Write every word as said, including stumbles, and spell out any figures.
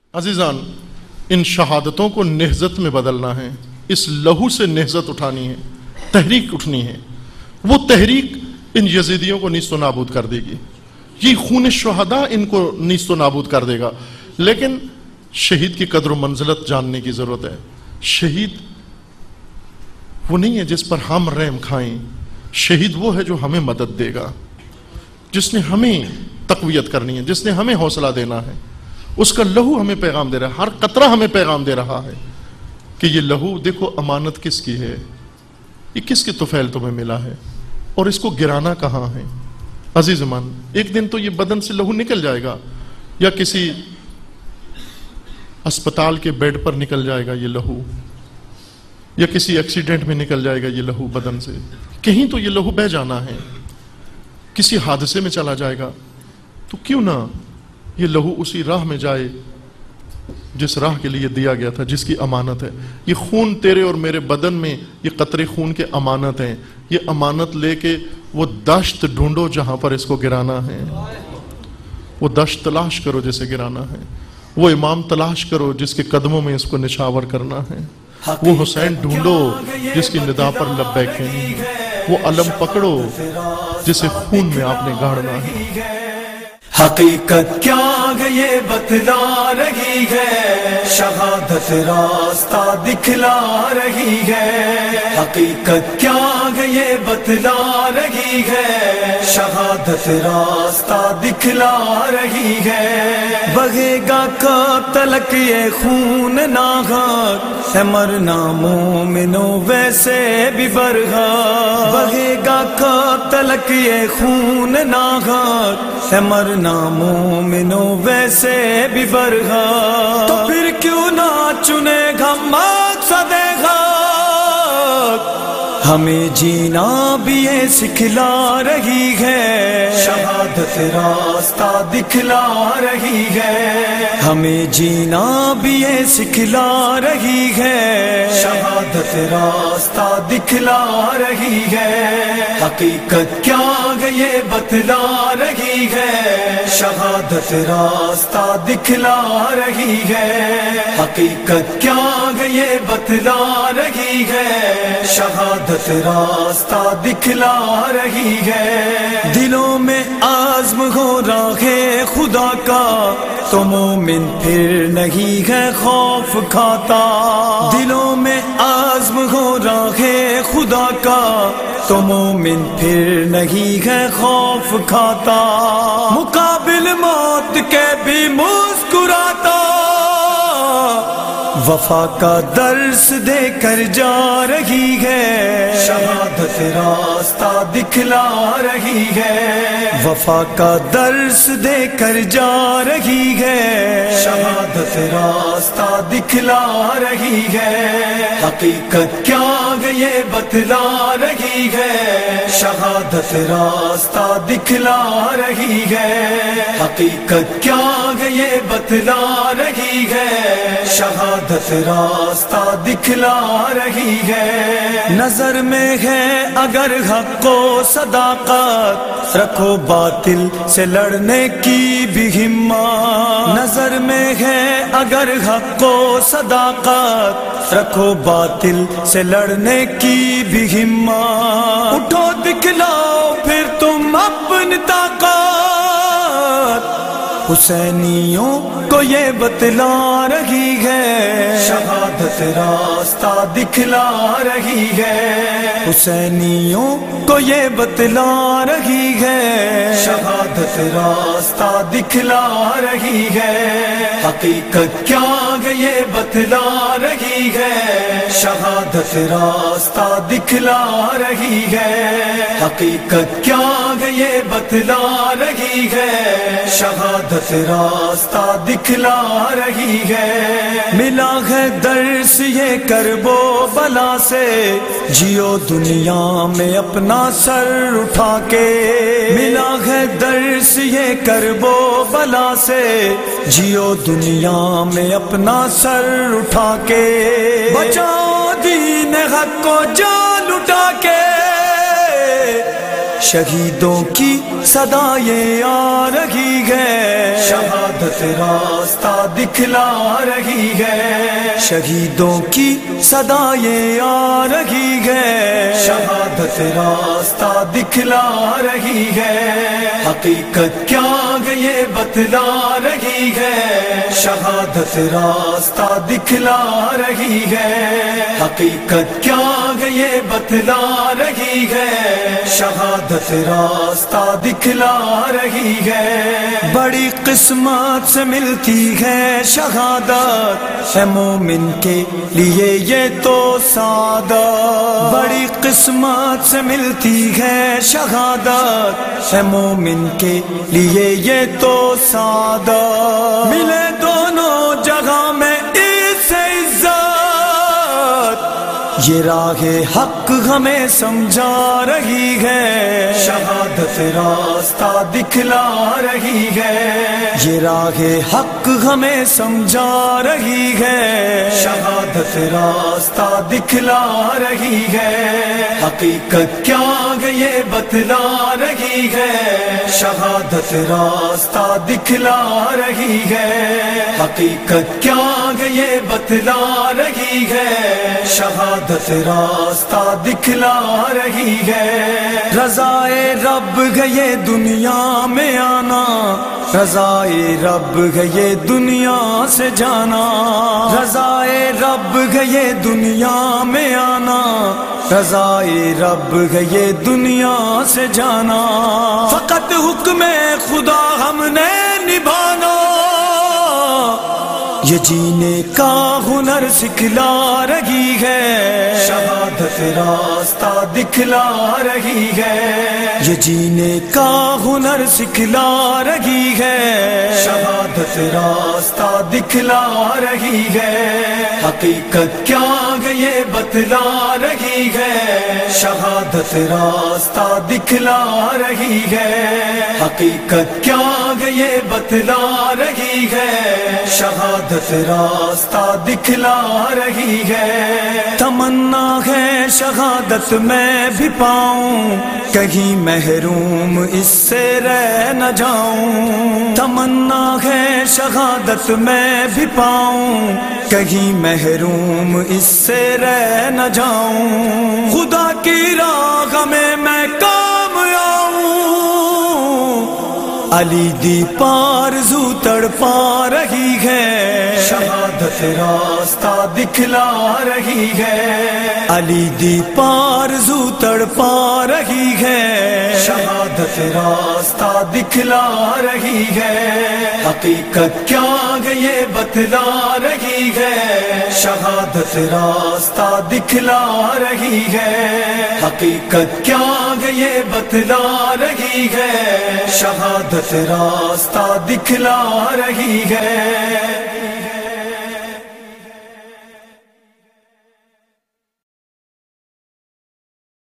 عزیزان، ان شہادتوں کو نہضت میں بدلنا ہے، اس لہو سے نہضت اٹھانی ہے، تحریک اٹھنی ہے۔ وہ تحریک ان یزیدیوں کو نیست و نابود کر دے گی، یہ خون شہداء ان کو نیست و نابود کر دے گا۔ لیکن شہید کی قدر و منزلت جاننے کی ضرورت ہے۔ شہید وہ نہیں ہے جس پر ہم رحم کھائیں، شہید وہ ہے جو ہمیں مدد دے گا، جس نے ہمیں تقویت کرنی ہے، جس نے ہمیں حوصلہ دینا ہے۔ اس کا لہو ہمیں پیغام دے رہا ہے، ہر قطرہ ہمیں پیغام دے رہا ہے کہ یہ لہو دیکھو امانت کس کی ہے، یہ کس کے طفیل تمہیں ملا ہے، اور اس کو گرانا کہاں ہے۔ عزیز مان، ایک دن تو یہ بدن سے لہو نکل جائے گا، یا کسی اسپتال کے بیڈ پر نکل جائے گا یہ لہو، یا کسی ایکسیڈنٹ میں نکل جائے گا یہ لہو بدن سے، کہیں تو یہ لہو بہ جانا ہے، کسی حادثے میں چلا جائے گا۔ تو کیوں نہ یہ لہو اسی راہ میں جائے جس راہ کے لیے دیا گیا تھا، جس کی امانت ہے۔ یہ خون تیرے اور میرے بدن میں، یہ قطرے خون کے امانت ہیں، یہ امانت لے کے وہ دشت ڈھونڈو جہاں پر اس کو گرانا ہے، وہ دشت تلاش کرو جسے گرانا ہے، وہ امام تلاش کرو جس کے قدموں میں اس کو نشاور کرنا ہے، وہ حسین ڈھونڈو جس کی ندا پر لبیک کہنی ہے، وہ علم پکڑو جسے خون میں آپ نے گاڑنا ہے۔ حقیقت کیا ہے یہ بتلا رہی ہے، شہادت راستہ دکھلا رہی ہے۔ حقیقت کیا ہے یہ بتلا رہی ہے، شہادت راستہ دکھلا رہی ہے۔ بہے گا کب تلک یہ خون ناحق ہے، مرنا مومنو ویسے بھی برحق۔ بہے گا کب تلک یہ خون ناحق ہے، مرنا مومنو ویسے بھی برحق۔ تو پھر کیوں نہ چنے گا مقصد حق، ہمیں جینا بھی یہ سکھلا رہی ہے، شہادت راستہ دکھلا رہی ہے۔ ہمیں جینا بھی یہ سکھلا رہی ہے، شہادت راستہ دکھلا رہی ہے۔ حقیقت کیا ہے یہ بتلا رہی ہے، شہادت راستہ دکھلا رہی ہے۔ حقیقت کیا ہے یہ بتلا رہی ہے، شہادت راستہ دکھلا رہی ہے۔ دلوں میں عزم ہو راہ خدا کا، تو مومن پھر نہیں ہے خوف کھاتا۔ دلوں میں عزم ہو راہ خدا کا، تو مومن پھر نہیں ہے خوف کھاتا۔ مقابل موت کے بھی مسکراتا، وفا کا درس دے کر جا رہی ہے، شہادت راستہ دکھلا رہی ہے۔ وفا کا درس دے کر جا رہی ہے، شہادت راستہ دکھلا رہی ہے۔ حقیقت کیا ہے یہ بتلا رہی ہے، شہادت راستہ دکھلا رہی ہے۔ حقیقت کیا ہے یہ بتلا رہی ہے، شہادت راستہ دکھلا رہی ہے۔ نظر میں ہے اگر حق و صداقت، رکھو باطل سے لڑنے کی بھی ہمت۔ نظر میں ہے اگر حق و صداقت، رکھو باطل سے لڑنے کی بھی ہمت۔ اٹھو دکھلاؤ پھر تم اپنی طاقت، حسینیوں کو یہ بتلا رہی ہے، شہادت راستہ دکھلا رہی ہے۔ حسینیوں کو یہ بتلا رہی ہے، شہادت راستہ دکھلا رہی ہے۔ حقیقت کیا ہے یہ بتلا رہی ہے، شہادت راستہ دکھلا رہی ہے۔ حقیقت کیا ہے یہ بتلا رہی ہے، شہادت راستہ دکھلا رہی ہے۔ ملا ہے درس یہ کرب و بلا سے، جیو دنیا میں اپنا سر اٹھا کے۔ ملا ہے درس یہ کرب و بلا سے، جیو دنیا میں اپنا سر اٹھا کے۔ بچاؤ دین حق کو جان لٹا کے، شہیدوں کی صدا یہ آ رہی ہے، شہادت راستہ دکھلا رہی ہے، شہیدوں کی صدا یہ آ رہی ہے، شہادت راستہ دکھلا رہی ہے، حقیقت کیا یہ بتلا رہی ہے، شہادت راستہ دکھلا رہی ہے، حقیقت کیا یہ بتلا رہی ہے، شہادت راستہ دکھلا رہی ہے، بڑی قسمت سے ملتی ہے شہادت، ہے مومن کے لیے یہ تو سعادت، بڑی قسمت سے ملتی ہے شہادت، ہے مومن کے لیے یہ تو سعادت، ملے دونوں جگہ میں اس سے عزت، یہ راہ حق ہمیں سمجھا رہی ہے، شہادت راستہ دکھلا رہی ہے، یہ راہ حق ہمیں سمجھا رہی ہے، شہادت راستہ دکھلا رہی ہے، حقیقت کیا یہ بتلا رہی ہے، شہادت راستہ دکھلا رہی ہے، حقیقت کیا یہ بتلا رہی ہے، شہادت راستہ دکھلا رہی ہے، رضائے رب گئے دنیا میں آنا، رضائے رب گئے دنیا سے جانا، رضائے رب گئے دنیا میں آنا، رضائے رب گئے دنیا سے جانا، فقط حکم خدا ہم نے نبھانا، یہ جینے کا ہنر سکھلا رہی ہے، شہادت راستہ دکھلا رہی ہے، یہ جینے کا ہنر سکھلا رہی ہے، شہادت راستہ دکھلا رہی ہے، حقیقت کیا یہ بتلا رہی ہے، شہادت راستہ دکھلا رہی ہے، حقیقت کیا یہ بتلا رہی ہے، شہادت راستہ دکھلا رہی ہے، تمنا ہے شہادت میں بھی پاؤں، کہیں محروم اس سے رہ نہ جاؤں، تمنا ہے شہادت میں بھی پاؤں، کہیں محروم اس سے رہ نہ جاؤں، خدا کی راہ میں میں کام آؤں، علی دی پارزو تڑپا رہی ہے، شہادت راستہ دکھلا رہی ہے، علی دی پارزو تڑپا رہی ہے، شہادت راستہ دکھلا رہی ہے، حقیقت کیا یہ بتلا رہی ہے، شہادت راستہ دکھلا رہی ہے، حقیقت کیا یہ بتلا رہی ہے، شہادت راستہ دکھلا رہی ہے۔